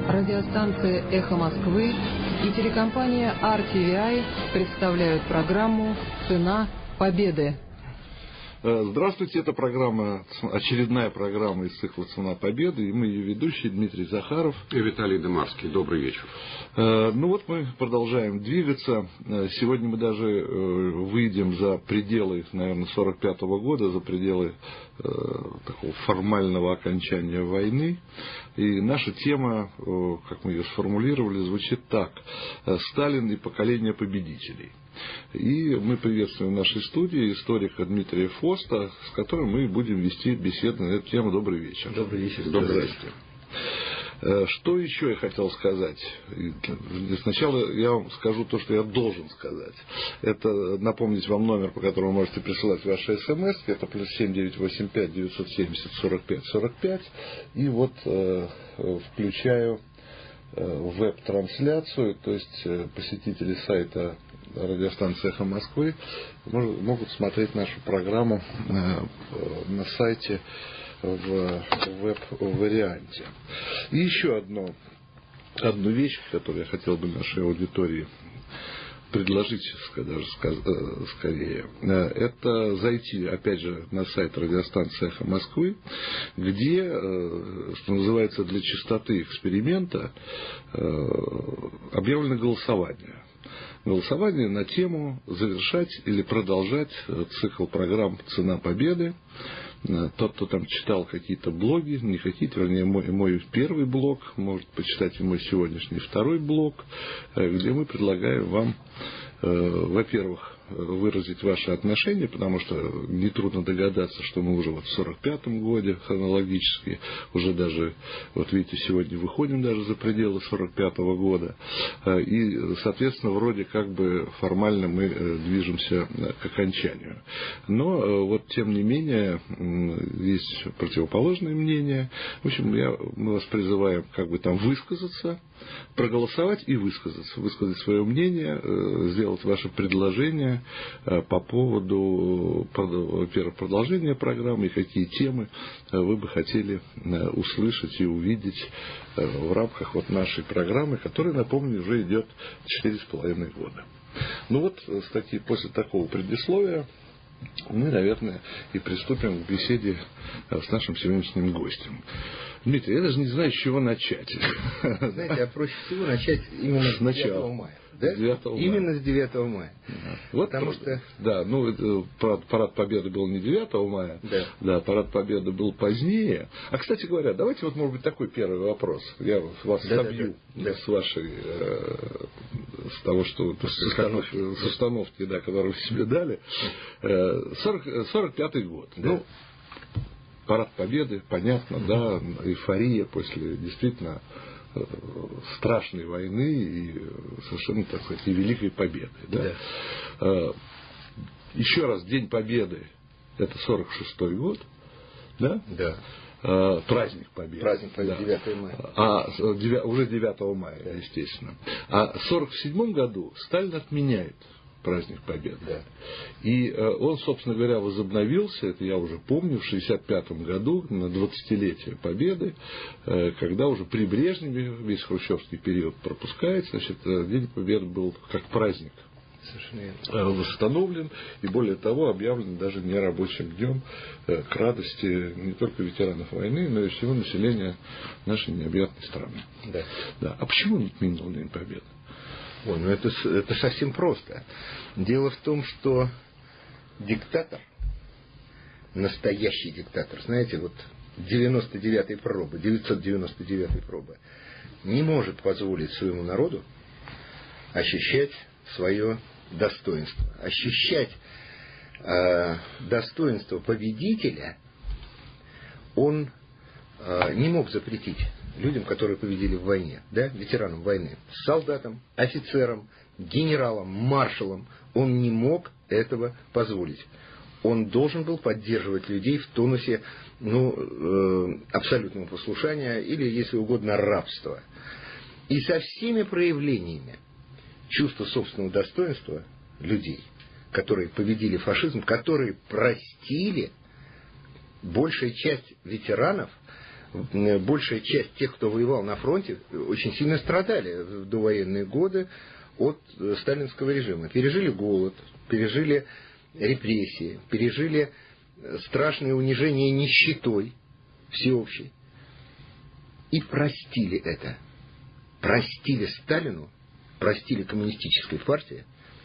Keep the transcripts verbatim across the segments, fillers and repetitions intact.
Радиостанция «Эхо Москвы» и телекомпания ар ти ви ай представляют программу «Цена победы». Здравствуйте, это программа, очередная программа из цикла «Цена победы», и мы ее ведущие Дмитрий Захаров и Виталий Дымарский. Добрый вечер. Ну вот мы продолжаем двигаться. Сегодня мы даже выйдем за пределы, наверное, сорок пятого года, за пределы такого формального окончания войны. И наша тема, как мы ее сформулировали, звучит так: «Сталин и поколение победителей». И мы приветствуем в нашей студии историка Дмитрия Фоста, с которым мы будем вести беседу на эту тему. Добрый вечер. Добрый вечер. Добрый вечер. Что еще я хотел сказать? Сначала я вам скажу то, что я должен сказать. Это напомнить вам номер, по которому вы можете присылать ваши смс. Это плюс семь девятьсот восемьдесят пять девятьсот семьдесят сорок пять сорок пять. И вот э, включаю веб-трансляцию, то есть посетители сайта радиостанции «Эхо Москвы» могут смотреть нашу программу на сайте в веб-варианте. И еще одно, одну вещь, которую я хотел бы нашей аудитории предложить, даже скорее, это зайти, опять же, на сайт радиостанции «Эхо Москвы», где, что называется, для чистоты эксперимента объявлено голосование. Голосование на тему завершать или продолжать цикл программ «Цена победы». Тот, кто там читал какие-то блоги, не хотите, вернее, мой, мой первый блог, может почитать и мой сегодняшний второй блог, где мы предлагаем вам, во-первых, выразить ваши отношения, потому что нетрудно догадаться, что мы уже вот в сорок пятом годе хронологически, уже даже, вот видите, сегодня выходим даже за пределы сорок пятого года, и, соответственно, вроде как бы формально мы движемся к окончанию. Но вот, тем не менее, есть противоположное мнение. В общем, я, мы вас призываем как бы там высказаться, проголосовать и высказаться, высказать свое мнение, сделать ваше предложение по поводу, во-первых, продолжения программы и какие темы вы бы хотели услышать и увидеть в рамках вот нашей программы, которая, напомню, уже идет четыре с половиной года. Ну вот, кстати, после такого предисловия мы, наверное, и приступим к беседе с нашим сегодняшним гостем. Дмитрий, я даже не знаю, с чего начать. Знаете, а проще всего начать именно с девятого мая. Да? девятого именно мая. С девятого мая. Да. Вот потому что... Да, ну, парад, парад Победы был не девятого мая, да. Да, парад Победы был позднее. А, кстати говоря, давайте вот, может быть, такой первый вопрос. Я вас да, собью да, да. с вашей, с того, что с установки, с установки да, которую вы себе дали. сорок пятый год. Да. Ну, парад Победы, понятно, да, эйфория после действительно страшной войны и совершенно, так сказать, и великой победы. Да? Да. Еще раз, День Победы — это сорок шестой год, да? Да. Праздник Победы. Праздник Победы, да. девятого мая. А, уже девятого мая, да. Естественно. А в сорок седьмом году Сталин отменяет праздник Победы. Да. И он, собственно говоря, возобновился, это я уже помню, в шестьдесят пятом году, на двадцатилетие Победы, когда уже при Брежневе весь хрущевский период пропускается, значит, День Победы был как праздник восстановлен, и более того, объявлен даже нерабочим днем к радости не только ветеранов войны, но и всего населения нашей необъятной страны. Да. Да. А почему он отменил День Победы? Ой, ну это, это совсем просто. Дело в том, что диктатор, настоящий диктатор, знаете, вот девяносто девятой пробы, девятьсот девяносто девятой пробы, не может позволить своему народу ощущать свое достоинство. Ощущать э, достоинство победителя он э, не мог запретить людям, которые победили в войне, да, ветеранам войны, солдатам, офицерам, генералам, маршалам. Он не мог этого позволить. Он должен был поддерживать людей в тонусе ну, э, абсолютного послушания или, если угодно, рабства. И со всеми проявлениями чувства собственного достоинства людей, которые победили фашизм, которые простили, большая часть ветеранов большая часть тех, кто воевал на фронте, очень сильно страдали в довоенные годы от сталинского режима. Пережили голод, пережили репрессии, пережили страшное унижение нищетой всеобщей. И простили это. Простили Сталину, простили коммунистической партии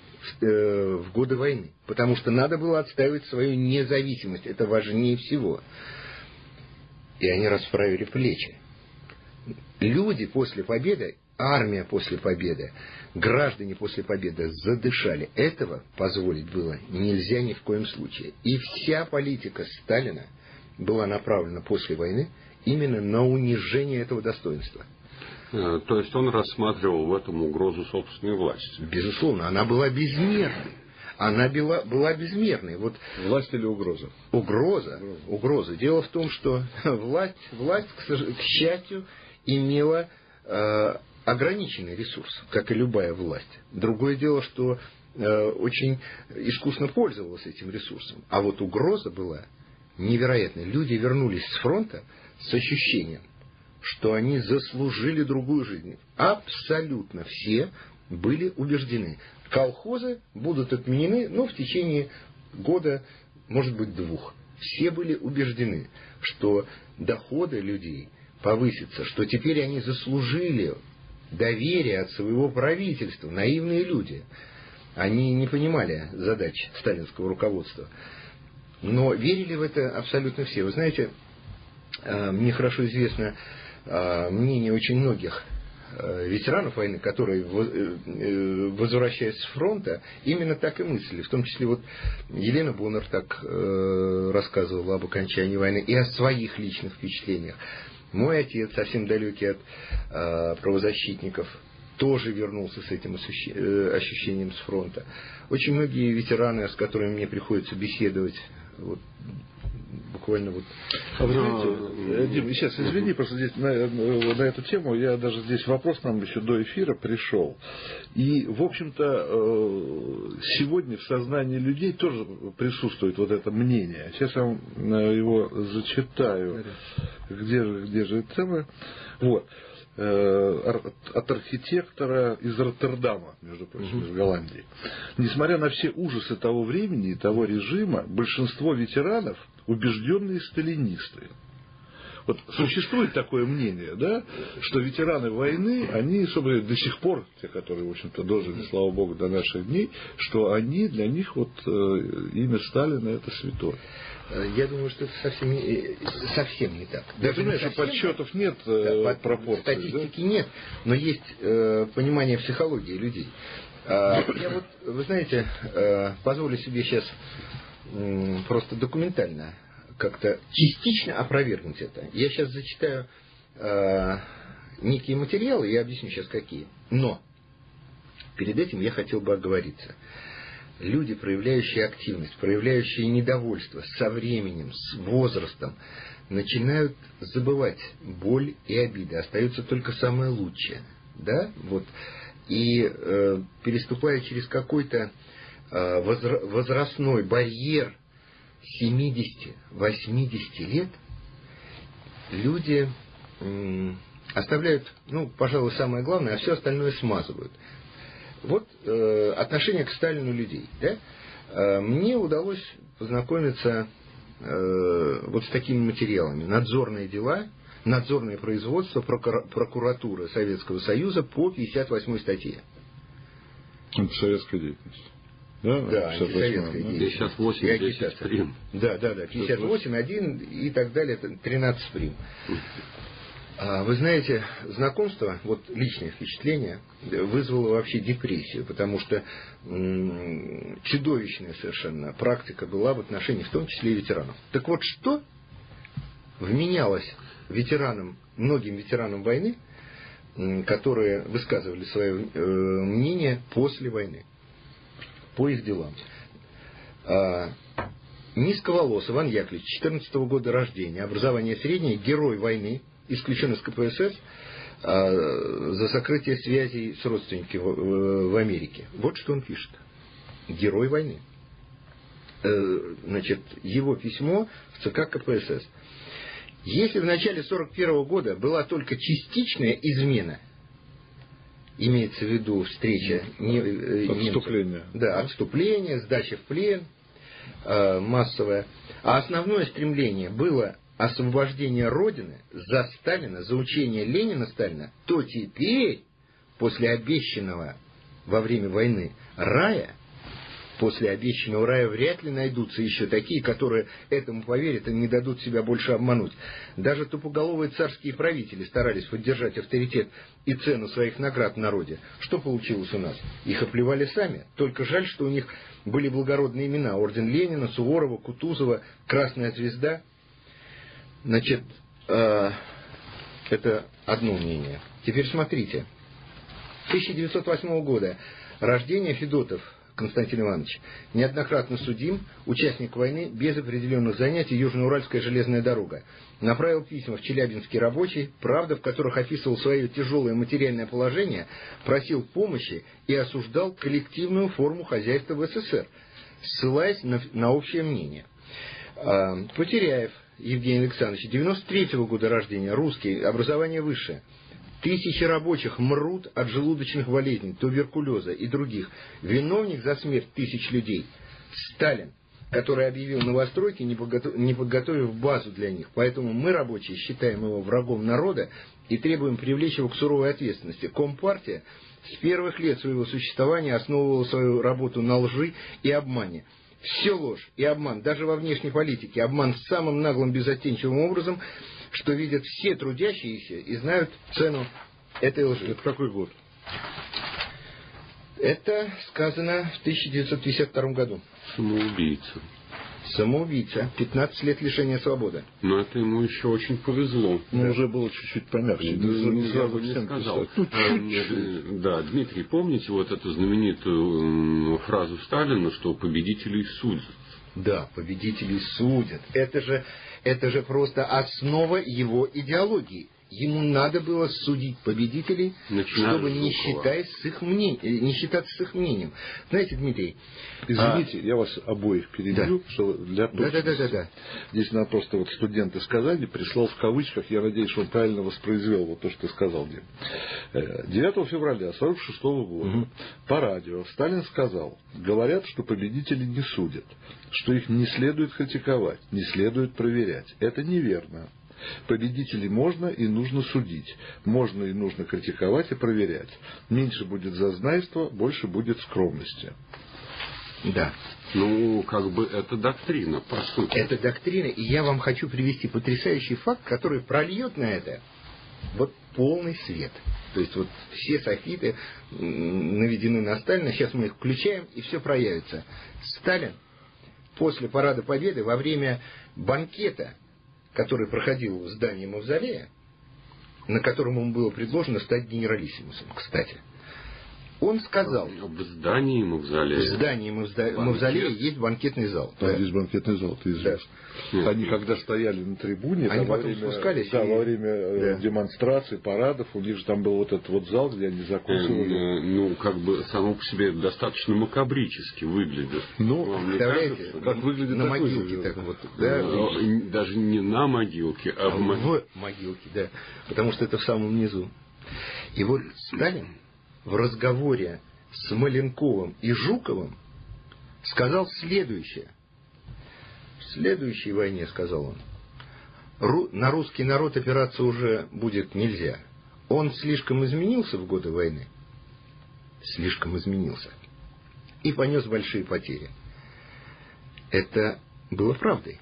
в годы войны. Потому что надо было отстаивать свою независимость. Это важнее всего. И они расправили плечи. Люди после победы, армия после победы, граждане после победы задышали. Этого позволить было нельзя ни в коем случае. И вся политика Сталина была направлена после войны именно на унижение этого достоинства. То есть он рассматривал в этом угрозу собственной власти? Безусловно, она была безмерной. Она была, была безмерной. Вот власть или угроза? Угроза. Угроза. Угроза. Дело в том, что власть, власть к, к счастью, имела э, ограниченный ресурс, как и любая власть. Другое дело, что э, очень искусно пользовалась этим ресурсом. А вот угроза была невероятной. Люди вернулись с фронта с ощущением, что они заслужили другую жизнь. Абсолютно все были убеждены. Колхозы будут отменены, ну, в течение года, может быть, двух. Все были убеждены, что доходы людей повысятся, что теперь они заслужили доверие от своего правительства. Наивные люди. Они не понимали задач сталинского руководства. Но верили в это абсолютно все. Вы знаете, мне хорошо известно мнение очень многих ветеранов войны, которые, возвращаясь с фронта, именно так и мыслили. В том числе вот Елена Боннер так рассказывала об окончании войны и о своих личных впечатлениях. Мой отец, совсем далекий от правозащитников, тоже вернулся с этим ощущением с фронта. Очень многие ветераны, с которыми мне приходится беседовать, вот, буквально вот... А вы знаете, Дим, сейчас извини, просто здесь на, на эту тему я даже здесь вопрос нам еще до эфира пришел. И, в общем-то, сегодня в сознании людей тоже присутствует вот это мнение. Сейчас я вам его зачитаю. Где же, где же это самое? Вот. От архитектора из Роттердама, между прочим, из Голландии. Несмотря на все ужасы того времени и того режима, большинство ветеранов убежденные сталинисты. Вот существует такое мнение, да, что ветераны войны, они, собственно, до сих пор, те, которые, в общем-то, дожили, слава богу, до наших дней, что они, для них вот имя Сталина это святое. Я думаю, что это совсем не, совсем не так. Да, понимаешь, что подсчетов нет, да, пропорций. Статистики да? нет, но есть э, понимание психологии людей. А, я вот, вы знаете, э, позволю себе сейчас э, просто документально как-то частично опровергнуть это. Я сейчас зачитаю э, некие материалы, я объясню сейчас какие. Но перед этим я хотел бы оговориться. Люди, проявляющие активность, проявляющие недовольство со временем, с возрастом, начинают забывать боль и обиды. Остается только самое лучшее. Да? Вот. И э, переступая через какой-то э, возра- возрастной барьер семидесяти-восьмидесяти лет, люди э, оставляют, ну, пожалуй, самое главное, а все остальное смазывают. Вот э, отношение к Сталину людей. Да? Э, мне удалось познакомиться э, вот с такими материалами. Надзорные дела, надзорное производство прокура- прокуратуры Советского Союза по пятьдесят восьмой статье. Антисоветская деятельность. Да, да, антисоветская деятельность. пятьдесят восемь, десять прим. Да, да, да, пятьдесят восемь, один и так далее, тринадцать прим. Вы знаете, знакомство, вот личное впечатление, вызвало вообще депрессию, потому что м- чудовищная совершенно практика была в отношении, в том числе и ветеранов. Так вот, что вменялось ветеранам, многим ветеранам войны, м- которые высказывали свое э- мнение после войны, по их делам. А, Низковолос Иван Яковлевич, четырнадцатого года рождения, образование среднее, герой войны, исключен из ка пэ эс эс а, за сокрытие связей с родственниками в, в Америке. Вот что он пишет. Герой войны. Э, значит, его письмо в цэ ка ка пэ эс эс. Если в начале сорок первого года была только частичная измена, имеется в виду встреча не, отступление. Да, отступление, сдача в плен э, массовая, а основное стремление было освобождение Родины за Сталина, за учение Ленина Сталина, то теперь, после обещанного во время войны рая, после обещанного рая вряд ли найдутся еще такие, которые этому поверят и не дадут себя больше обмануть. Даже тупоголовые царские правители старались поддержать авторитет и цену своих наград в народе. Что получилось у нас? Их оплевали сами. Только жаль, что у них были благородные имена. Орден Ленина, Суворова, Кутузова, Красная Звезда. Значит, э, это одно мнение. Теперь смотрите. тысяча девятьсот восьмого года. Рождение Федотов Константин Иванович. Неоднократно судим, участник войны, без определенных занятий, Южноуральская железная дорога. Направил письма в Челябинский рабочий, правда, в которых описывал свое тяжелое материальное положение, просил помощи и осуждал коллективную форму хозяйства в СССР, ссылаясь на, на общее мнение. Потеряев Евгений Александрович, девяносто третьего года рождения, русский, образование высшее. Тысячи рабочих мрут от желудочных болезней, туберкулеза и других. Виновник за смерть тысяч людей — Сталин, который объявил новостройки, не, подготов... не подготовив базу для них. Поэтому мы, рабочие, считаем его врагом народа и требуем привлечь его к суровой ответственности. Компартия с первых лет своего существования основывала свою работу на лжи и обмане. Все ложь и обман, даже во внешней политике. Обман самым наглым, безоттенчивым образом, что видят все трудящиеся и знают цену этой лжи. Это какой год? Это сказано в тысяча девятьсот пятьдесят втором году. Самоубийца. Самоубийца. пятнадцать лет лишения свободы. Но это ему еще очень повезло. Ну, да. уже было чуть-чуть помягче. Ну, не я бы не сказал. Ну, а, да, Дмитрий, помните вот эту знаменитую фразу Сталина, что победителей судят? Да, победителей судят. Это же, это же просто основа его идеологии. Ему надо было судить победителей, Начиная чтобы не, считать с их мнением, не считаться с их мнением. Знаете, Дмитрий... Извините, а... я вас обоих перебью, да. что для точности. Да, да, да, да, да. Здесь надо просто вот студенты сказали, прислал в кавычках, я надеюсь, что он правильно воспроизвел вот то, что ты сказал, Дим. девятого февраля сорок шестого года угу. по радио Сталин сказал: говорят, что победители не судят, что их не следует критиковать, не следует проверять. Это неверно. Победителей можно и нужно судить. Можно и нужно критиковать и проверять. Меньше будет зазнайства, больше будет скромности. Да. Ну, как бы это доктрина, по сути. Это доктрина, и я вам хочу привести потрясающий факт, который прольет на это вот полный свет. То есть вот все софиты наведены на Сталина, сейчас мы их включаем, и все проявится. Сталин после Парада Победы, во время банкета, который проходил в здании Мавзолея, на котором ему было предложено стать генералиссимусом, кстати. Он сказал... В здании Мавзолея. В здании Мавзолея, Мавзолея есть банкетный зал. Там да. есть банкетный зал, ты известно. Да. Они когда стояли на трибуне, они во потом время, спускались. да, и... во время да. демонстраций, парадов, у них же там был вот этот вот зал, где они закусывали. Ну, как бы само по себе достаточно макабрически выглядит. Ну, представляете, кажется, как выглядит на такой могилке же, так вот. Да? Даже не на могилке, а, а в, в могилке, да. Потому что это в самом низу. И вот Сталин в разговоре с Маленковым и Жуковым сказал следующее. В следующей войне, сказал он, Ру, на русский народ опираться уже будет нельзя. Он слишком изменился в годы войны. Слишком изменился. И понес большие потери. Это было правдой.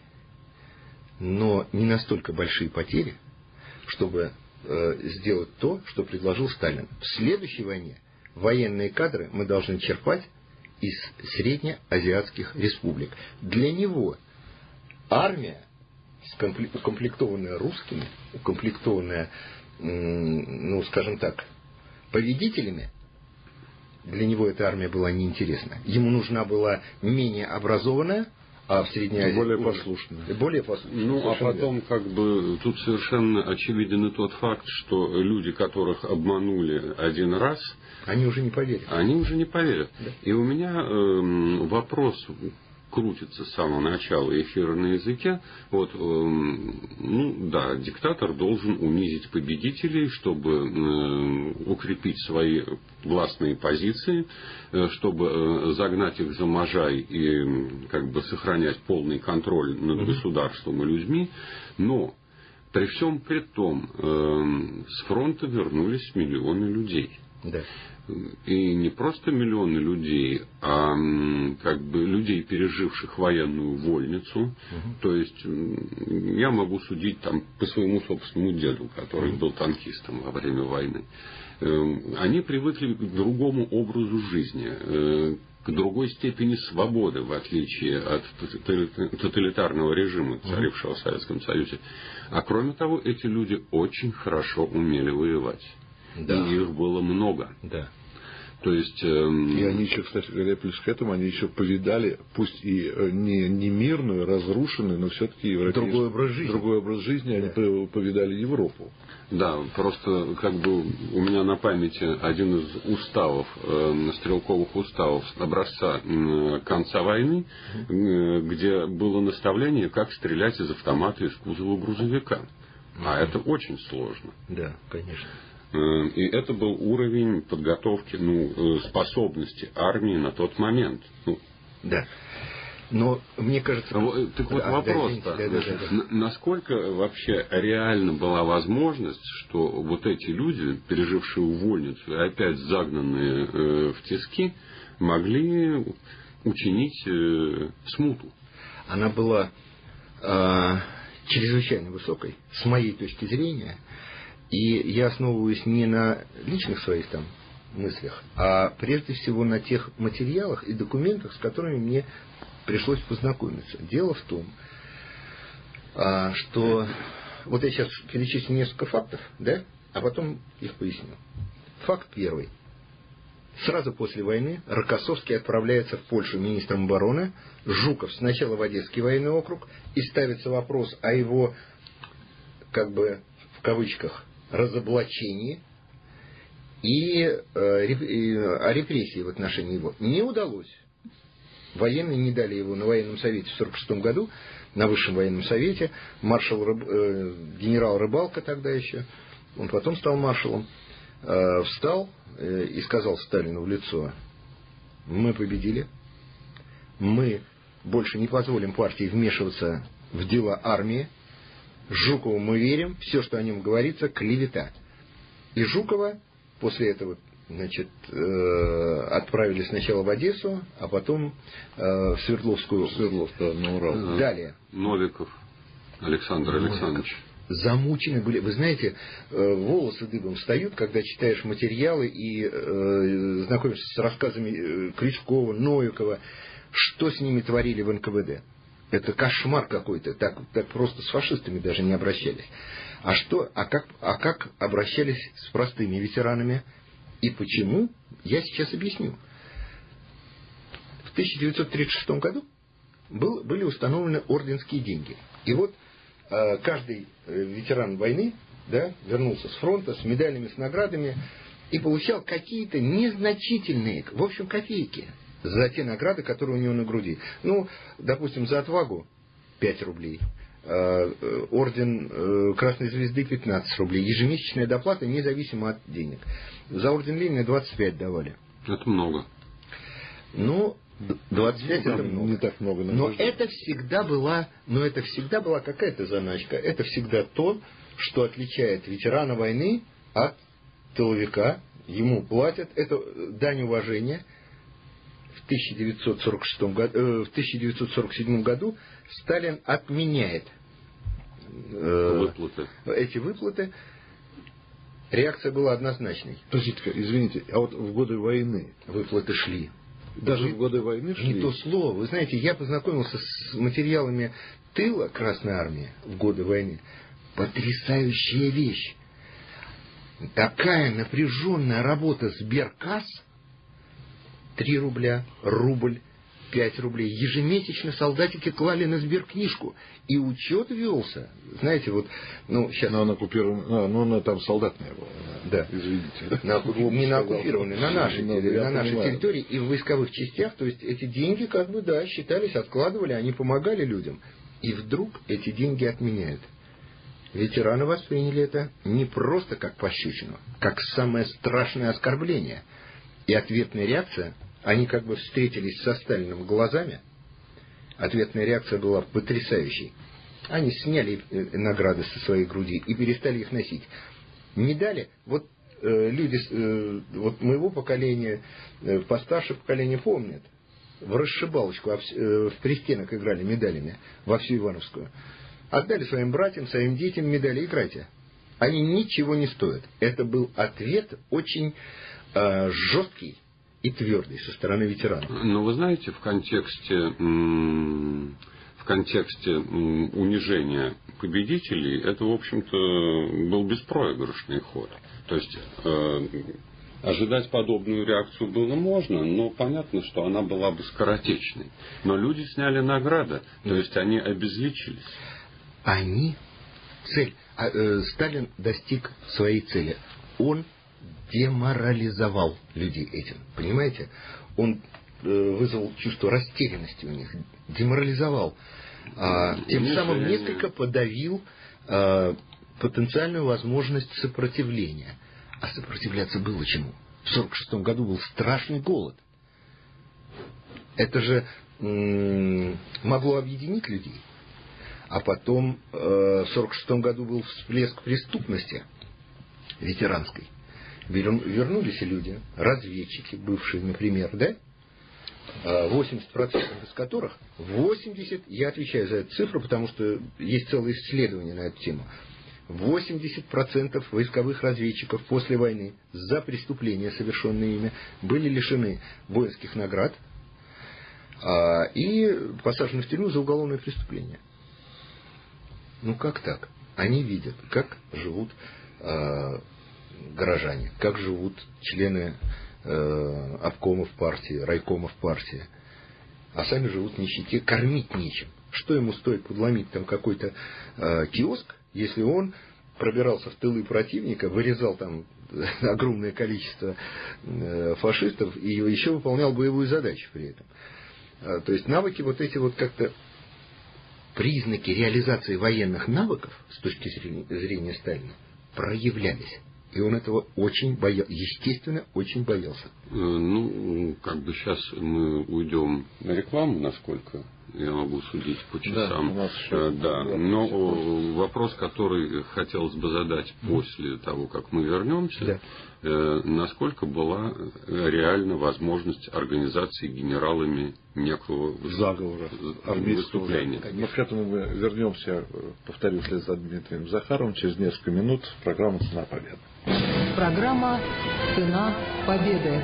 Но не настолько большие потери, чтобы э, сделать то, что предложил Сталин. В следующей войне военные кадры мы должны черпать из среднеазиатских республик. Для него армия, укомплектованная русскими, укомплектованная, ну, скажем так, победителями, для него эта армия была неинтересна. Ему нужна была менее образованная, а в Средней Азии более послушная. Более послушная. Ну, а потом, как бы, тут совершенно очевиден и тот факт, что люди, которых обманули один раз, они уже не поверят. Они уже не поверят. Да. И у меня э, вопрос крутится с самого начала эфира на языке. Вот, ну да, диктатор должен унизить победителей, чтобы укрепить свои властные позиции, чтобы загнать их за можай и как бы сохранять полный контроль над государством и людьми. Но при всем при том с фронта вернулись миллионы людей. Да. И не просто миллионы людей, а как бы людей, переживших военную вольницу. Угу. То есть я могу судить там по своему собственному деду, который был танкистом во время войны. Они привыкли к другому образу жизни, к другой степени свободы, в отличие от тоталитарного режима, царившего в Советском Союзе. А кроме того, эти люди очень хорошо умели воевать. Да. И их было много. Да. То есть, эм... И они еще, кстати говоря, плюс к этому, они еще повидали, пусть и не, не мирную, разрушенную, но все-таки другой образ жизни. Другой образ жизни, да. Они повидали Европу. Да, просто как бы у меня на памяти один из уставов, э, стрелковых уставов образца э, конца войны, э, где было наставление, как стрелять из автомата из кузова грузовика. А это очень сложно. Да, конечно. И это был уровень подготовки, ну, способности армии на тот момент. Ну, да. Но мне кажется... Так вот, а, вопрос, да, да, да, да. Насколько вообще реально была возможность, что вот эти люди, пережившие увольницу и опять загнанные э, в тиски, могли учинить э, смуту? Она была э, чрезвычайно высокой, с моей точки зрения. И я основываюсь не на личных своих там мыслях, а прежде всего на тех материалах и документах, с которыми мне пришлось познакомиться. Дело в том, что вот я сейчас перечислю несколько фактов, да, а потом их поясню. Факт первый. Сразу после войны Рокоссовский отправляется в Польшу министром обороны, Жуков сначала в Одесский военный округ, и ставится вопрос о его, как бы, в кавычках, разоблачении и, э, и о репрессии в отношении его. Не удалось. Военные не дали его на военном совете в сорок шестом году, на высшем военном совете. Маршал, э, генерал Рыбалка тогда еще, он потом стал маршалом, э, встал э, и сказал Сталину в лицо: мы победили, мы больше не позволим партии вмешиваться в дела армии, Жукову мы верим, все, что о нем говорится, клевета. И Жукова после этого, значит, э, отправили сначала в Одессу, а потом э, в Свердловскую область. Свердловскую, на Урал. Далее. Новиков Александр Новиков. Александрович. Замучены были. Вы знаете, э, волосы дыбом встают, когда читаешь материалы и э, знакомишься с рассказами Крючкова, Новикова, что с ними творили в эн ка вэ дэ. Это кошмар какой-то. Так, так просто с фашистами даже не обращались. А, что, а, как, а как обращались с простыми ветеранами? И почему? Я сейчас объясню. В тысяча девятьсот тридцать шестом году был, были установлены орденские деньги. И вот э, каждый ветеран войны, да, вернулся с фронта с медалями, с наградами и получал какие-то незначительные, в общем, копейки за те награды, которые у него на груди. Ну, допустим, за отвагу пять рублей, э, орден э, Красной Звезды пятнадцать рублей, ежемесячная доплата независимо от денег. За орден Ленина двадцать пять давали. Это много. Ну, двадцать пять это много. Не так много. Но это всегда была, но это всегда была какая-то заначка. Это всегда то, что отличает ветерана войны от тыловика. Ему платят, это дань уважения. В тысяча девятьсот сорок шестом году, э, в тысяча девятьсот сорок седьмом году Сталин отменяет э, выплаты. эти выплаты. Реакция была однозначной. Подождите-ка, извините, а вот в годы войны выплаты шли. Даже Вы, в годы войны шли? Не то слово. Вы знаете, я познакомился с материалами тыла Красной Армии в годы войны. Потрясающая вещь. Такая напряженная работа сберкасс. три рубля, рубль, пять рублей. Ежемесячно солдатики клали на сберкнижку. И учет велся. Знаете, вот, ну, сейчас... Но он оккупирован, а, ну, на, там солдат не было. Да. Извините. На, не на оккупированной, на нашей, ну, на нашей территории и в войсковых частях. То есть эти деньги, как бы, да, считались, откладывали, они помогали людям. И вдруг эти деньги отменяют. Ветераны восприняли это не просто как пощечину, как самое страшное оскорбление. И ответная реакция, они как бы встретились со Сталиным глазами. Ответная реакция была потрясающей. Они сняли награды со своей груди и перестали их носить. Медали, вот э, люди э, вот моего поколения, э, постарше поколения помнят. В расшибалочку, э, в пристенок играли медалями во всю Ивановскую. Отдали своим братьям, своим детям медали, играйте. Они ничего не стоят. Это был ответ очень э, жесткий и твердый со стороны ветеранов. Но вы знаете, в контексте, в контексте унижения победителей, это, в общем-то, был беспроигрышный ход. То есть э, ожидать подобную реакцию было можно, но понятно, что она была бы скоротечной. Но люди сняли награды, то есть они обезличились. Они, цель, а, э, Сталин достиг своей цели. Он деморализовал людей этим, понимаете? Он э, вызвал чувство растерянности у них, деморализовал, а, тем самым несколько подавил а, потенциальную возможность сопротивления. А сопротивляться было чему? В сорок шестом году был страшный голод. Это же м- могло объединить людей. А потом э, в сорок шестом году был всплеск преступности ветеранской. Вернулись люди, разведчики бывшие, например, да? восемьдесят процентов из которых, восемьдесят, я отвечаю за эту цифру, потому что есть целое исследование на эту тему, восемьдесят процентов войсковых разведчиков после войны за преступления, совершенные ими, были лишены воинских наград а, и посажены в тюрьму за уголовное преступление. Ну как так? Они видят, как живут э, горожане, как живут члены э, обкомов партии, райкомов партии, а сами живут в нищете, кормить нечем. Что ему стоит подломить там какой-то э, киоск, если он пробирался в тылы противника, вырезал там огромное количество э, фашистов и еще выполнял боевую задачу при этом. А, то есть навыки вот эти вот как-то... Признаки реализации военных навыков с точки зрения Сталина проявлялись. И он этого очень боялся, естественно, очень боялся. Ну, как бы сейчас мы уйдем на рекламу, насколько я могу судить по часам. Да, еще да. Но вопрос, который хотелось бы задать после того, как мы вернемся, да. э, насколько была реальна возможность организации генералами некого заговора, армейского выступления. Но к этому мы вернемся, повторю, вслед за Дмитрием Захаровым через несколько минут в программу «Цена победы». Программа «Цена победы».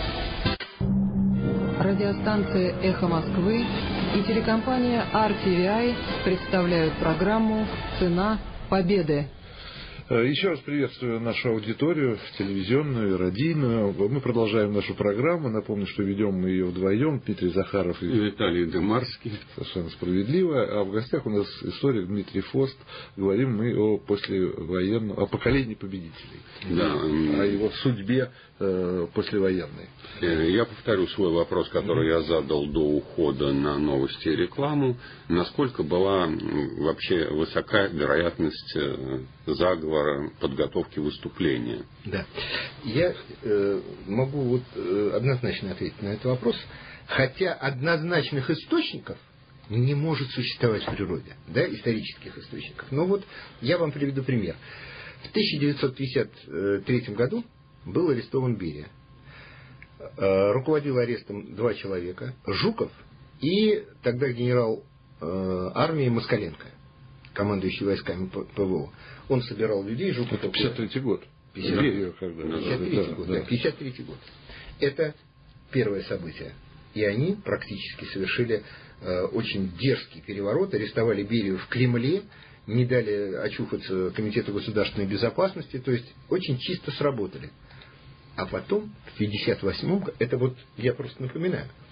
Радиостанция «Эхо Москвы» и телекомпания ар ти ви ай представляют программу «Цена победы». Еще раз приветствую нашу аудиторию, телевизионную, радийную. Мы продолжаем нашу программу. Напомню, что ведем мы ее вдвоем. Дмитрий Захаров и, и Виталий Демарский. Совершенно справедливо. А в гостях у нас историк Дмитрий Фост. Говорим мы о послевоенном, о поколении победителей. Да. О его судьбе э, послевоенной. Я повторю свой вопрос, который mm-hmm. я задал до ухода на новости и рекламу. Насколько была вообще высока вероятность заговора, подготовки выступления? Да. Я э, могу вот, э, однозначно ответить на этот вопрос. Хотя однозначных источников не может существовать в природе, да, исторических источников. Но вот я вам приведу пример. В тысяча девятьсот пятьдесят третьем году был арестован Берия. Руководил арестом два человека, Жуков и тогда генерал э, армии Москаленко, командующий войсками ПВО. Он собирал людей, Жуков... Это пятьдесят третий год. пятьдесят третий год, да, пятьдесят третий год. Это первое событие. И они практически совершили э, очень дерзкий переворот, арестовали Берию в Кремле, не дали очухаться Комитету государственной безопасности, то есть очень чисто сработали. А потом, в пятьдесят восьмом, это вот я просто напоминаю,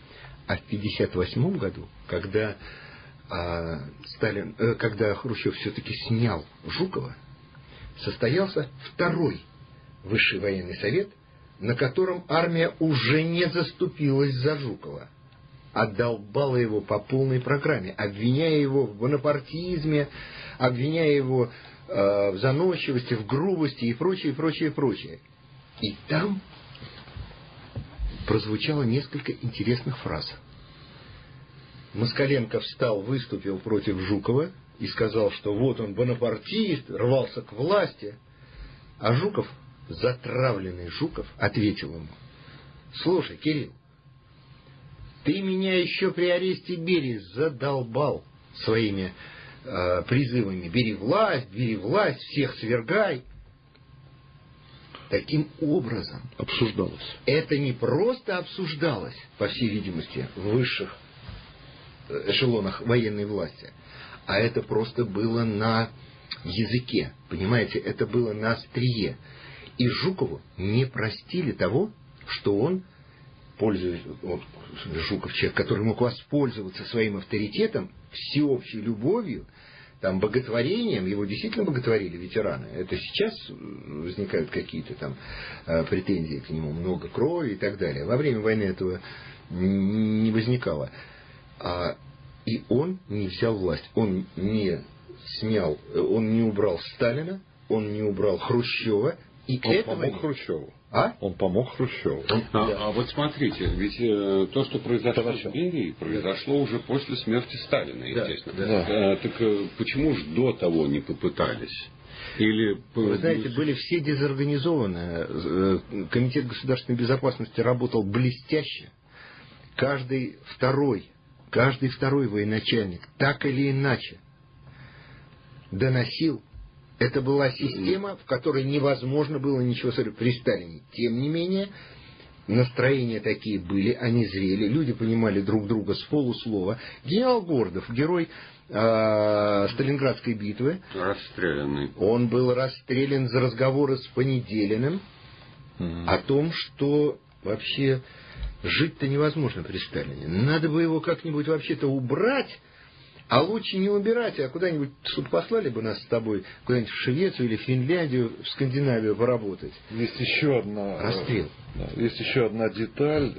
А в пятьдесят восьмом году, когда, а, Сталин, э, когда Хрущев все-таки снял Жукова, состоялся второй Высший военный совет, на котором армия уже не заступилась за Жукова, а долбала его по полной программе, обвиняя его в бонапартизме, обвиняя его э, в заносчивости, в грубости и прочее, прочее, прочее. И там прозвучало несколько интересных фраз. Москаленко встал, выступил против Жукова и сказал, что вот он бонапартист, рвался к власти. А Жуков, затравленный Жуков, ответил ему: слушай, Кирилл, ты меня еще при аресте Берии задолбал своими э, призывами: бери власть, бери власть, всех свергай. Таким образом, обсуждалось. Это не просто обсуждалось, по всей видимости, в высших эшелонах военной власти, а это просто было на языке, понимаете, это было на острие. И Жукову не простили того, что он, пользуясь, вот, Жуков человек, который мог воспользоваться своим авторитетом, всеобщей любовью, там, боготворением, его действительно боготворили ветераны. Это сейчас возникают какие-то там претензии к нему, много крови и так далее. Во время войны этого не возникало. А, и он не взял власть. Он не снял, он не убрал Сталина, он не убрал Хрущева. И он этого... помог Хрущеву. А? Он помог Хрущеву. Он, а, да. а вот смотрите, ведь э, то, что произошло с Берией, произошло да. уже после смерти Сталина, естественно. Да, да. Э, так э, почему же до того не попытались? Или... Вы знаете, были все дезорганизованы. Комитет государственной безопасности работал блестяще. Каждый второй, каждый второй военачальник так или иначе доносил. Это была система, в которой невозможно было ничего сказать при Сталине. Тем не менее, настроения такие были, они зрели, люди понимали друг друга с полуслова. Генерал Гордов, герой э, Сталинградской битвы, расстрелянный. Он был расстрелян за разговоры с Понеделиным mm-hmm. о том, что вообще жить-то невозможно при Сталине. Надо бы его как-нибудь вообще-то убрать. А лучше не убирать, а куда-нибудь, чтобы послали бы нас с тобой куда-нибудь в Швецию или в Финляндию, в Скандинавию поработать. Есть еще одна... Расстрел. Да, есть еще одна деталь.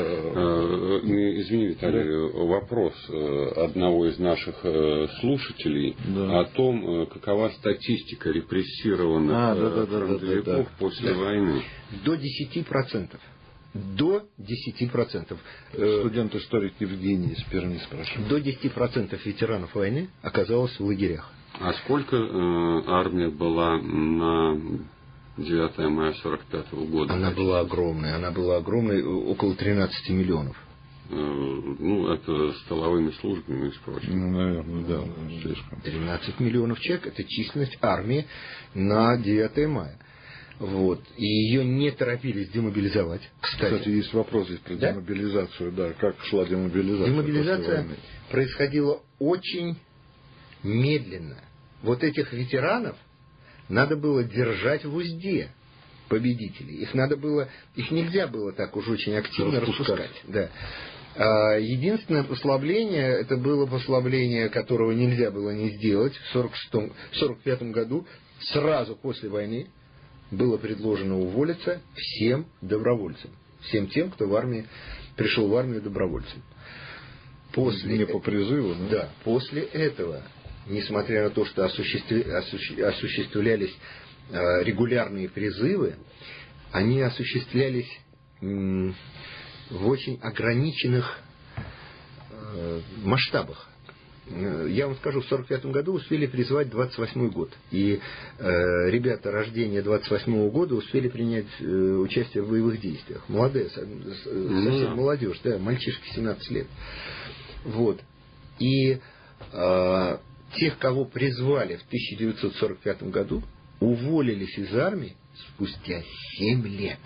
Э, Извини, Виталий, да. Вопрос одного из наших слушателей да. о том, какова статистика репрессированных а, да, да, фронтовиков да, да, да. после да. войны. До десяти процентов. До десяти процентов. Студент-историк Евгений из Перми спрашивает. До десяти процентов ветеранов войны оказалось в лагерях. А сколько э, армия была на девятое мая сорок пятого года? Она была огромной. Она была огромной, около тринадцати миллионов. Э, ну, это столовыми службами и прочим. Ну, наверное, да. Слишком. тринадцать миллионов человек – это численность армии на девятое мая. Вот. И ее не торопились демобилизовать. Кстати, Кстати есть вопрос здесь про да? демобилизацию. Да, как шла демобилизация? Демобилизация происходила очень медленно. Вот этих ветеранов надо было держать в узде, победителей. Их надо было, их нельзя было так уж очень активно распускать. Да. А единственное послабление, это было послабление, которого нельзя было не сделать в сорок шестом, сорок пятом году, сразу после войны. Было предложено уволиться всем добровольцам. Всем тем, кто в армии, пришел в армию добровольцем. После, Не по призыву, да? Да. После этого, несмотря на то, что осуществлялись регулярные призывы, они осуществлялись в очень ограниченных масштабах. Я вам скажу, в сорок пятом году успели призвать двадцать восьмой год. И э, ребята рождения двадцать восьмого года успели принять э, участие в боевых действиях. Молодые, совсем mm-hmm. молодежь, да, мальчишки семнадцать лет. Вот. И э, тех, кого призвали в тысяча девятьсот сорок пятом году, уволились из армии спустя семь лет.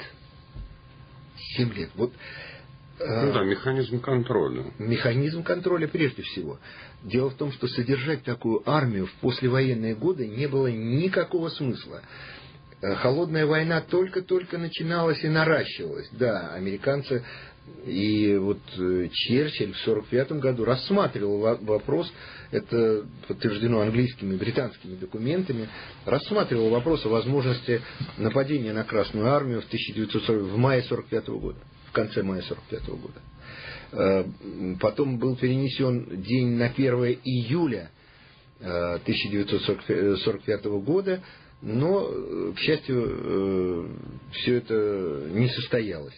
семь лет. Вот. Ну да, механизм контроля. Механизм контроля прежде всего. Дело в том, что содержать такую армию в послевоенные годы не было никакого смысла. холодная война только-только начиналась и наращивалась. Да, американцы и вот Черчилль в сорок пятом году рассматривал вопрос, это подтверждено английскими и британскими документами, рассматривал вопрос о возможности нападения на Красную Армию в, тысяча девятьсот сороковом, в мае сорок пятого года, в конце мая сорок пятого года. Потом был перенесен день на первое июля тысяча девятьсот сорок пятого года, но, к счастью, все это не состоялось.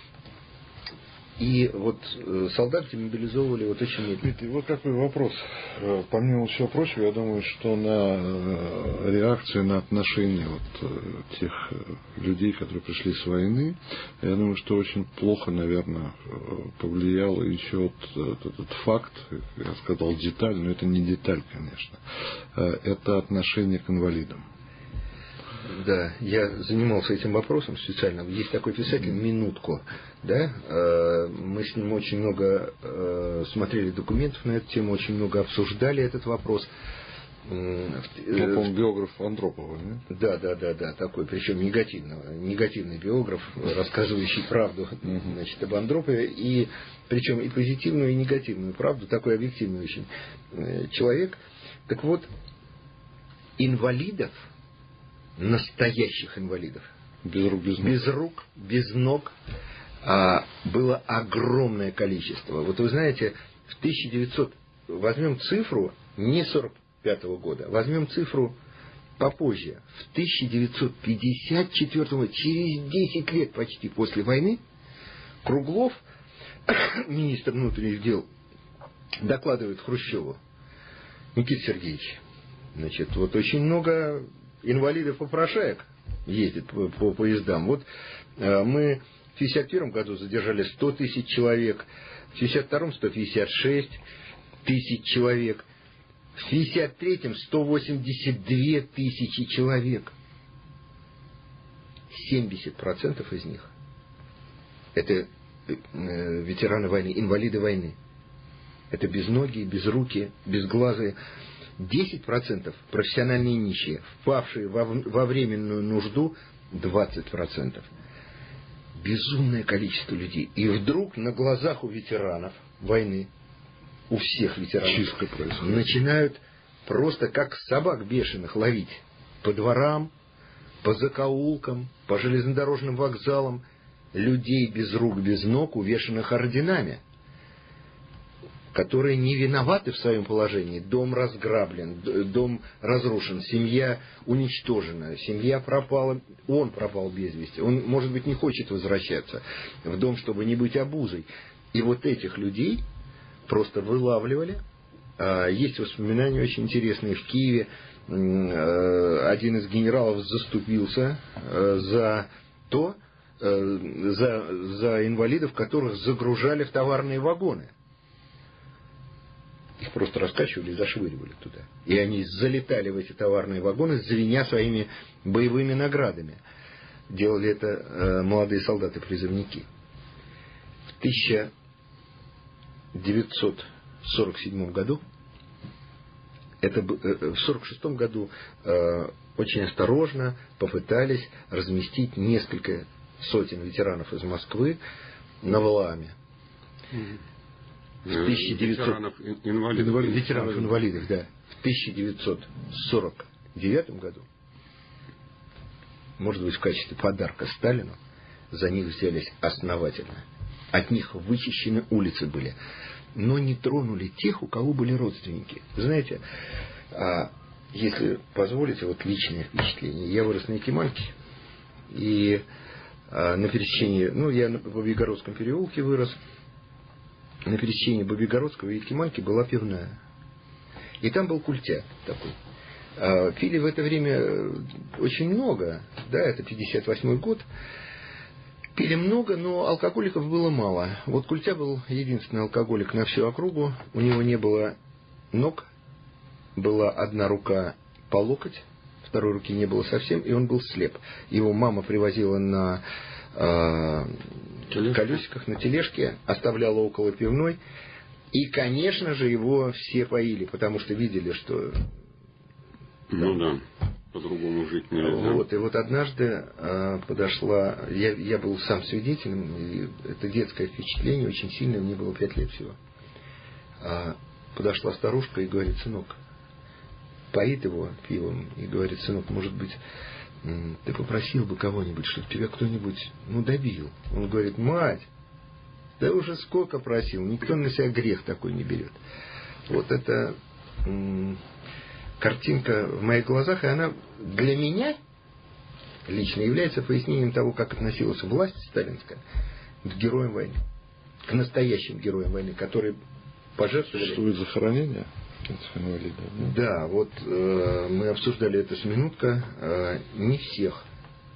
И вот солдат демобилизовывали вот очень медленно. Дмитрий, вот какой вопрос. Помимо всего прочего, я думаю, что на реакцию, на отношение вот тех людей, которые пришли с войны, я думаю, что очень плохо, наверное, повлиял еще вот этот факт, я сказал деталь, но это не деталь, конечно, это отношение к инвалидам. Да, я занимался этим вопросом специально. Есть такой писатель «Минутко», да? Мы с ним очень много смотрели документов на эту тему, очень много обсуждали этот вопрос. Ну, по-моему, биограф Андропова, нет? Да, да, да, да, такой, причем негативный, негативный биограф, рассказывающий правду, значит, об Андропове, и причем и позитивную, и негативную правду, такой объективный очень человек. Так вот, инвалидов, настоящих инвалидов, без рук, без ног, без, рук, без ног а, было огромное количество. Вот вы знаете, в тысяча девятьсот, возьмем цифру не сорок пятого года, возьмем цифру попозже, в тысяча девятьсот пятьдесят четвёртом, через десять лет почти после войны, Круглов, министр внутренних дел, докладывает Хрущеву: Никита Сергеевич, значит, вот очень много инвалидов-попрошаек ездит по, по поездам. Вот э, мы в пятьдесят первом году задержали сто тысяч человек, в пятьдесят втором сто пятьдесят шесть тысяч человек, в пятьдесят третьем сто восемьдесят две тысячи человек. семьдесят процентов из них это э, ветераны войны, инвалиды войны. Это безногие, безрукие, безглазые. десять процентов профессиональные нищие, впавшие во, во временную нужду двадцать процентов. Безумное количество людей. И вдруг на глазах у ветеранов войны, у всех ветеранов, начинают просто как собак бешеных ловить по дворам, по закоулкам, по железнодорожным вокзалам людей без рук, без ног, увешанных орденами, которые не виноваты в своем положении. Дом разграблен, дом разрушен, семья уничтожена, семья пропала, он пропал без вести. Он, может быть, не хочет возвращаться в дом, чтобы не быть обузой. И вот этих людей просто вылавливали. Есть воспоминания очень интересные. В Киеве один из генералов заступился за то, за, за инвалидов, которых загружали в товарные вагоны. Их просто раскачивали и зашвыривали туда. И они залетали в эти товарные вагоны, звеня своими боевыми наградами. Делали это э, молодые солдаты-призывники. В тысяча девятьсот сорок седьмом году, это, э, в сорок шестом году э, очень осторожно попытались разместить несколько сотен ветеранов из Москвы на Валааме. В тысяча девятьсот... Ветеранов инвалидов. Ветеранов инвалидов, да. В тысяча девятьсот сорок девятом году, может быть, в качестве подарка Сталину, за них взялись основательно. От них вычищены улицы были. Но не тронули тех, у кого были родственники. Знаете, если позволите, вот личное впечатление. Я вырос на Якиманке. И на пересечении... Ну, я в Бабьегородском переулке вырос. На пересечении Бабьегородского и Якиманки была пивная. И там был культя такой. А пили в это время очень много. Да, это пятьдесят восьмой год. Пили много, но алкоголиков было мало. Вот культя был единственный алкоголик на всю округу. У него не было ног. Была одна рука по локоть. Второй руки не было совсем. И он был слеп. Его мама привозила на... колесиках, на тележке, оставляла около пивной. И, конечно же, его все поили, потому что видели, что... Ну да. по-другому жить нельзя. Вот, и вот однажды э, подошла, я, я был сам свидетелем, и это детское впечатление очень сильное, мне было пять лет всего. А подошла старушка и говорит: сынок, поит его пивом, и говорит: сынок, может быть, ты попросил бы кого-нибудь, чтобы тебя кто-нибудь, ну, добил. Он говорит: мать, да уже сколько просил, никто на себя грех такой не берет. Вот это м- картинка в моих глазах, и она для меня лично является пояснением того, как относилась власть сталинская к героям войны, к настоящим героям войны, которые пожертвовали... Существует захоронение инвалидов? Да? Да, вот э, мы обсуждали это с минутка. Э, не всех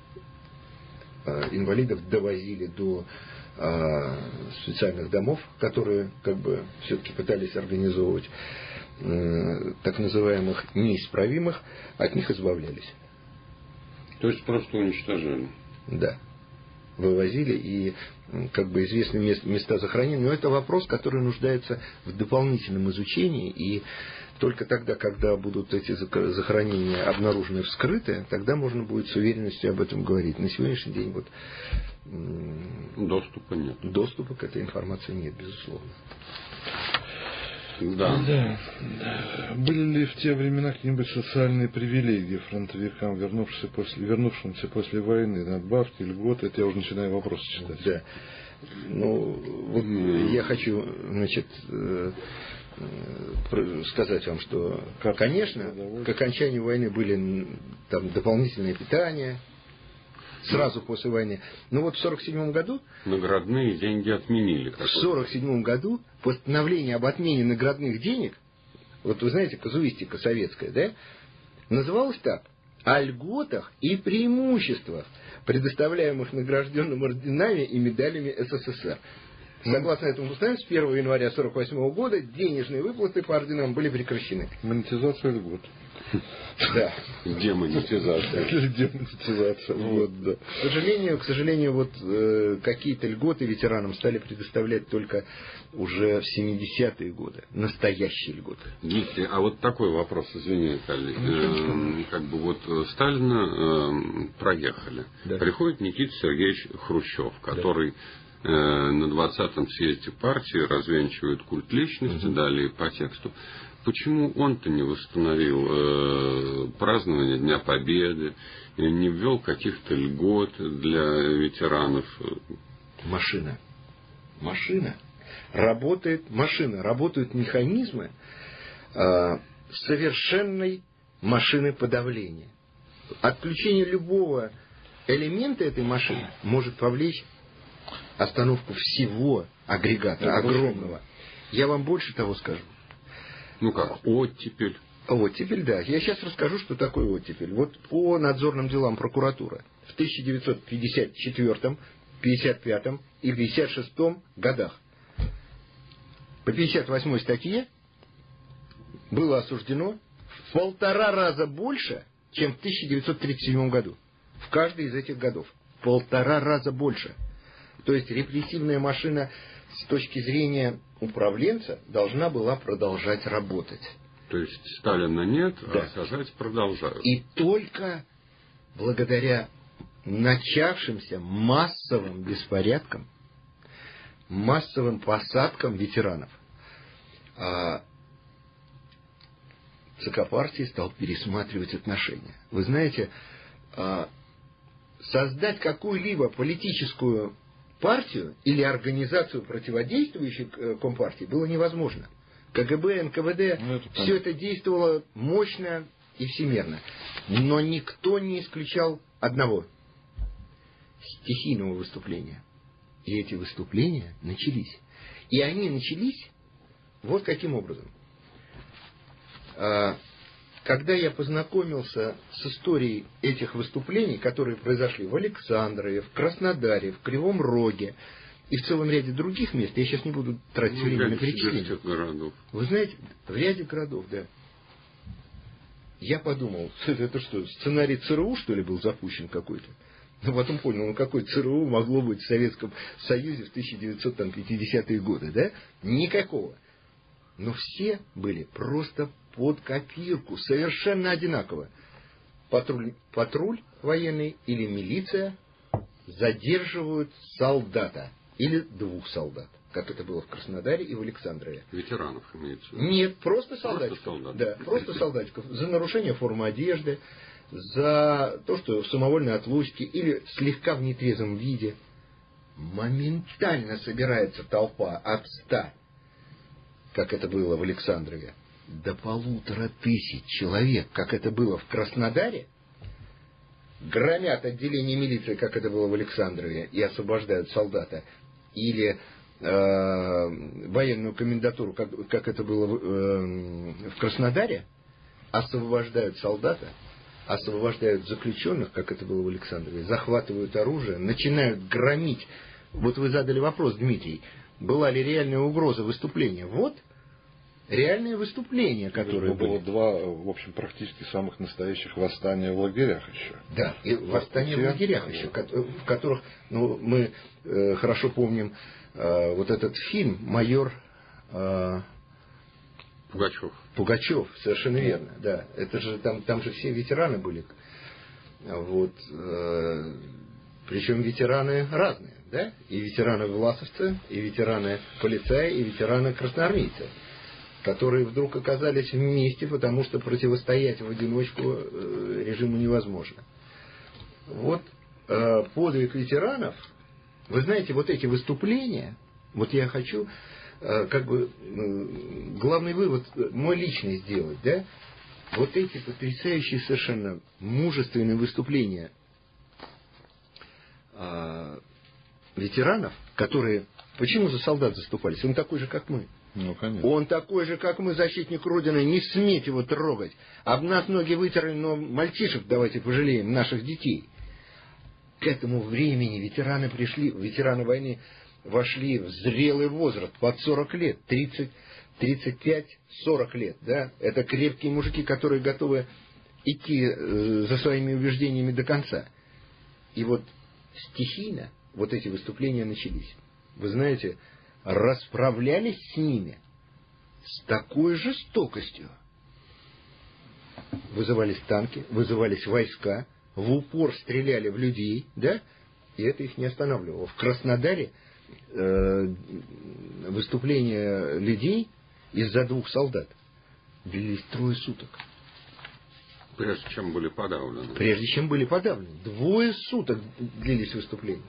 э, инвалидов довозили до э, специальных домов, которые как бы все-таки пытались организовывать, э, так называемых неисправимых, от них избавлялись. То есть просто уничтожали? Да. Вывозили, и как бы известны места захоронения. Но это вопрос, который нуждается в дополнительном изучении, и только тогда, когда будут эти захоронения обнаружены, вскрыты, тогда можно будет с уверенностью об этом говорить. На сегодняшний день вот доступа нет. Доступа к этой информации нет, безусловно. Да. Да, да. Были ли в те времена какие-нибудь социальные привилегии фронтовикам, вернувшимся после, вернувшимся после войны, надбавки, льготы? Это я уже начинаю вопросы читать. Да. Ну, вот mm. я хочу, значит, сказать вам, что, конечно, к окончанию войны были там дополнительное питание, сразу после войны. Но вот в сорок седьмом году... Наградные деньги отменили. В сорок седьмом году постановление об отмене наградных денег, вот вы знаете, казуистика советская, да, называлось так: о льготах и преимуществах, предоставляемых награжденным орденами и медалями СССР. Согласно этому постановлению, с первого января сорок восьмого года денежные выплаты по орденам были прекращены. Монетизация льгот. Да. Демонетизация. Демонетизация. Вот, да. К сожалению, к сожалению, вот э, какие-то льготы ветеранам стали предоставлять только уже в семидесятые годы. Настоящие льготы. Дмитрий, а вот такой вопрос, извини, Виталий. Э, как бы вот Сталина э, проехали. Да. Приходит Никита Сергеевич Хрущев, который... Да. На двадцатом съезде партии развенчивают культ личности, угу. Далее по тексту. Почему он-то не восстановил э, празднование Дня Победы, не ввел каких-то льгот для ветеранов? Машина. Машина. Работает машина. Работают механизмы э, совершенной машины подавления. Отключение любого элемента этой машины может повлечь остановку всего агрегата, да, огромного. Я вам больше того скажу. Ну как, оттепель. Оттепель, да. Я сейчас расскажу, что такое оттепель. Вот по надзорным делам прокуратуры в тысяча девятьсот пятьдесят четвёртом, пятьдесят пятом и пятьдесят шестом годах по пятьдесят восьмой статье было осуждено в полтора раза больше, чем в тысяча девятьсот тридцать седьмом году. В каждый из этих годов. Полтора раза больше. То есть репрессивная машина с точки зрения управленца должна была продолжать работать. То есть Сталина нет, да. А сажать продолжают. И только благодаря начавшимся массовым беспорядкам, массовым посадкам ветеранов, ЦК партии стал пересматривать отношения. Вы знаете, создать какую-либо политическую партию или организацию, противодействующую Компартии, было невозможно. КГБ, эн ка вэ дэ, ну, это все это действовало мощно и всемерно. Но никто не исключал одного — стихийного выступления. И эти выступления начались. И они начались вот каким образом. Когда я познакомился с историей этих выступлений, которые произошли в Александрове, в Краснодаре, в Кривом Роге и в целом ряде других мест, я сейчас не буду тратить ну, время на перечисление. Городов. Вы знаете, в ряде городов, да. Я подумал, это что, сценарий ЦРУ, что ли, был запущен какой-то? Но потом понял, ну какой ЦРУ могло быть в Советском Союзе в тысяча девятьсот пятидесятые годы, да? Никакого. Но все были просто под копирку, совершенно одинаково. патруль, патруль военный или милиция задерживают солдата или двух солдат, как это было в Краснодаре и в Александрове. Ветеранов имеется? Нет, просто солдатиков. Просто солдат. Да, просто солдатиков. За нарушение формы одежды, за то, что в самовольной отлучке или слегка в нетрезвом виде. Моментально собирается толпа от ста, как это было в Александрове, до полутора тысяч человек, как это было в Краснодаре, громят отделение милиции, как это было в Александрове, и освобождают солдата, или э, военную комендатуру, как, как это было в, э, в Краснодаре, освобождают солдата, освобождают заключенных, как это было в Александрове, захватывают оружие, начинают громить. Вот вы задали вопрос, Дмитрий, была ли реальная угроза выступления? Вот реальные выступления, которые было были. два, в общем, практически самых настоящих восстания в лагерях еще. Да, и восстания в лагерях еще, в которых, ну, мы э, хорошо помним э, вот этот фильм «Майор э, Пугачев». Пугачев, совершенно верно, да. Это же там, там же все ветераны были. Вот, э, причем ветераны разные, да? И ветераны власовцы, и ветераны полицаи, и ветераны красноармейцы, которые вдруг оказались вместе, потому что противостоять в одиночку э, режиму невозможно. Вот э, подвиг ветеранов, вы знаете, вот эти выступления, вот я хочу э, как бы э, главный вывод мой личный сделать, да? Вот эти потрясающие совершенно мужественные выступления э, ветеранов, которые, почему за солдат заступались? Он такой же, как мы. Ну, конечно. Он такой же, как мы, защитник Родины, не сметь его трогать. Об нас ноги вытерли, но мальчишек давайте пожалеем, наших детей. К этому времени ветераны пришли, ветераны войны вошли в зрелый возраст, под сорок лет, тридцать, тридцать пять сорок лет. Да? Это крепкие мужики, которые готовы идти э, за своими убеждениями до конца. И вот стихийно вот эти выступления начались. Вы знаете, расправлялись с ними с такой жестокостью. Вызывались танки, вызывались войска, в упор стреляли в людей, да, и это их не останавливало. В Краснодаре э, выступления людей из-за двух солдат длились трое суток. Прежде чем были подавлены. Прежде чем были подавлены. Двое суток длились выступления.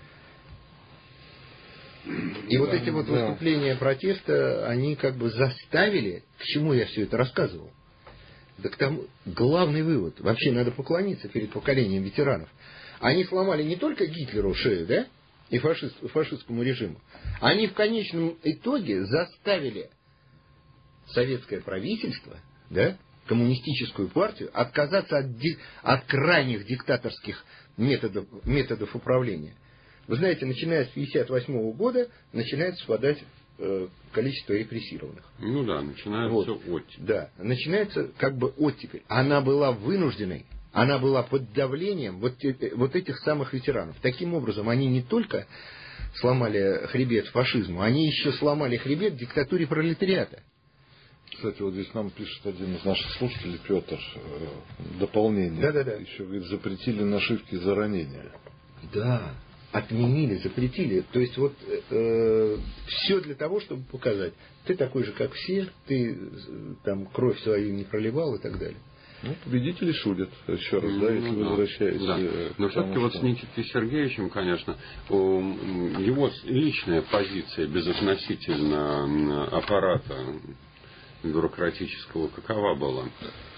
И да, вот эти вот да. выступления протеста, они как бы заставили, к чему я все это рассказывал? Да к тому, главный вывод, вообще надо поклониться перед поколением ветеранов. Они сломали не только Гитлеру шею, да, и фашист, фашистскому режиму, они в конечном итоге заставили советское правительство, да, коммунистическую партию отказаться от, от крайних диктаторских методов, методов управления. Вы знаете, начиная с пятьдесят восьмого года начинает спадать э, количество репрессированных. Ну да, начинается вот. оттепель. Да, начинается как бы оттепель. Она была вынужденной, она была под давлением вот, вот этих самых ветеранов. Таким образом, они не только сломали хребет фашизму, они еще сломали хребет диктатуре пролетариата. Кстати, вот здесь нам пишет один из наших слушателей, Петр, дополнение. Да-да-да. Еще, говорит, запретили нашивки за ранения. Да. Отменили, запретили. То есть вот э, все для того, чтобы показать, ты такой же, как все, ты э, там кровь свою не проливал и так далее. Ну, победители шутят, еще раз, ну, да, если ну, вы возвращаетесь. Да. Но все-таки что... вот с Никитой Сергеевичем, конечно, его личная позиция безотносительно аппарата бюрократического какова была?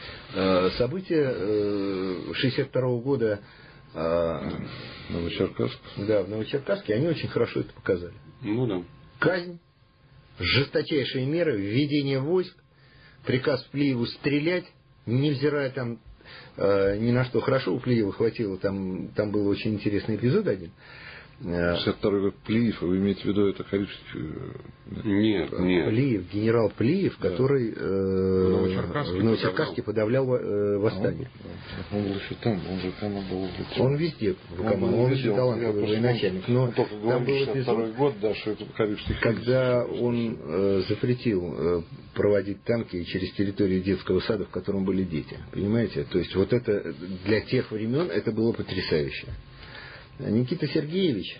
События шестьдесят второго года Новочеркасск. Да, в Новочеркасске они очень хорошо это показали. Ну да. Казнь, жесточайшие меры, введение войск, приказ Плиеву стрелять, невзирая там э, ни на что. Хорошо, у Плиева хватило, там, там был очень интересный эпизод один. шестьдесят второй год Плиев, вы имеете в виду это Карибский? Нет, нет. Плиев, генерал Плиев, да. который э, в Новочеркасске, Новочеркасске подавлял, подавлял э, восстание. Он, он был еще там, он же там был. Он везде, он, он, он очень талантливый военачальник. Но он только там был шестьдесят второй эпизод, год, да, что это Карибский. когда он э, запретил э, проводить танки через территорию детского сада, в котором были дети. Понимаете? То есть вот это для тех времен это было потрясающе. Никита Сергеевич,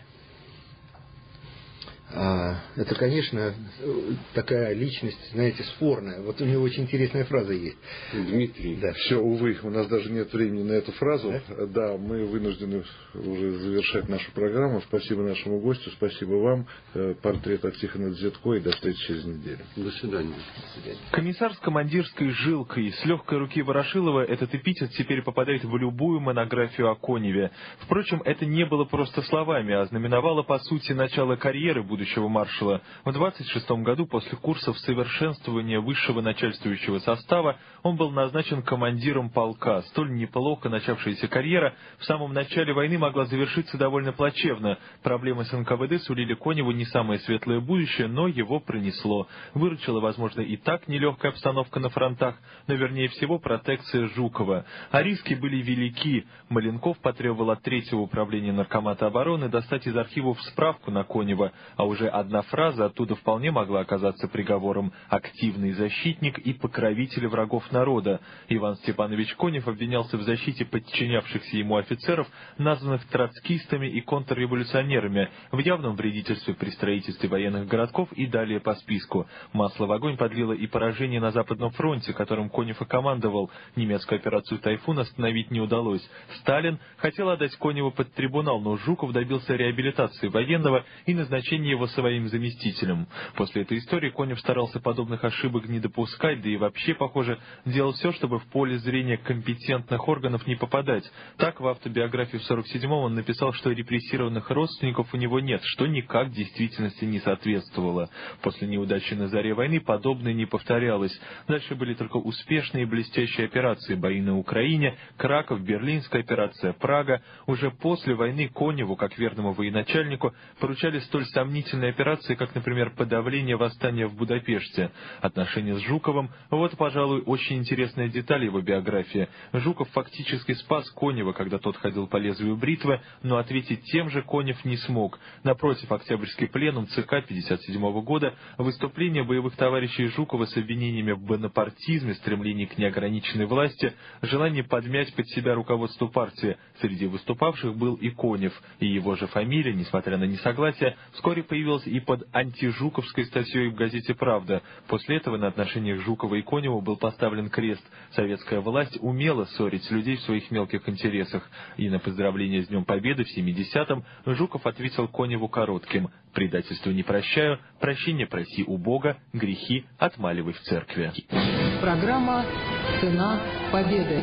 а, это, конечно, такая личность, знаете, спорная. Вот у него очень интересная фраза есть. Дмитрий. Да. Все, увы, у нас даже нет времени на эту фразу. Да? Да, мы вынуждены уже завершать нашу программу. Спасибо нашему гостю, спасибо вам. Портрет от Тихона Дзятко, и до встречи через неделю. До свидания. До свидания. Комиссар с командирской жилкой, с легкой руки Ворошилова, этот эпитет теперь попадает в любую монографию о Коневе. Впрочем, это не было просто словами, а знаменовало, по сути, начало карьеры будущего маршала. В двадцать шестом году, после курсов совершенствования высшего начальствующего состава, он был назначен командиром полка. Столь неплохо начавшаяся карьера в самом начале войны могла завершиться довольно плачевно. Проблемы с эн ка вэ дэ сулили Коневу не самое светлое будущее, но его пронесло. Выручила, возможно, и так нелегкая обстановка на фронтах, но вернее всего протекция Жукова. А риски были велики. Маленков потребовал от третьего управления Наркомата обороны достать из архивов справку на Конева, а уже одна фраза оттуда вполне могла оказаться приговором: «активный защитник и покровитель врагов народа». Иван Степанович Конев обвинялся в защите подчинявшихся ему офицеров, названных троцкистами и контрреволюционерами, в явном вредительстве при строительстве военных городков и далее по списку. Масло в огонь подлило и поражение на Западном фронте, которым Конев и командовал. Немецкую операцию «Тайфун» остановить не удалось. Сталин хотел отдать Конева под трибунал, но Жуков добился реабилитации военного и назначения его своим заместителем. После этой истории Конев старался подобных ошибок не допускать, да и вообще, похоже, делал все, чтобы в поле зрения компетентных органов не попадать. Так, в автобиографии в сорок седьмом он написал, что репрессированных родственников у него нет, что никак действительности не соответствовало. После неудачи на заре войны подобное не повторялось. Дальше были только успешные и блестящие операции: бои на Украине, Краков, Берлинская операция, Прага. Уже после войны Коневу, как верному военачальнику, поручали столь сомнительные операции, как, например, подавление восстания в Будапеште. Отношения с Жуковым — вот, пожалуй, очень интересная деталь его биографии. Жуков фактически спас Конева, когда тот ходил по лезвию бритвы, но ответить тем же Конев не смог. Напротив, Октябрьский пленум ЦК пятьдесят седьмого года, выступление боевых товарищей Жукова с обвинениями в бонапартизме, стремлении к неограниченной власти, желание подмять под себя руководство партии. Среди выступавших был и Конев, и его же фамилия, несмотря на несогласие, вскоре появилась и под антижуковской статьей в газете «Правда». После этого на отношениях Жукова и Конева был поставлен крест. Советская власть умела ссорить людей в своих мелких интересах. И на поздравление с Днем Победы в семидесятом Жуков ответил Коневу коротким: «Предательство не прощаю, прощения проси у Бога, грехи отмаливай в церкви». Программа «Цена победы».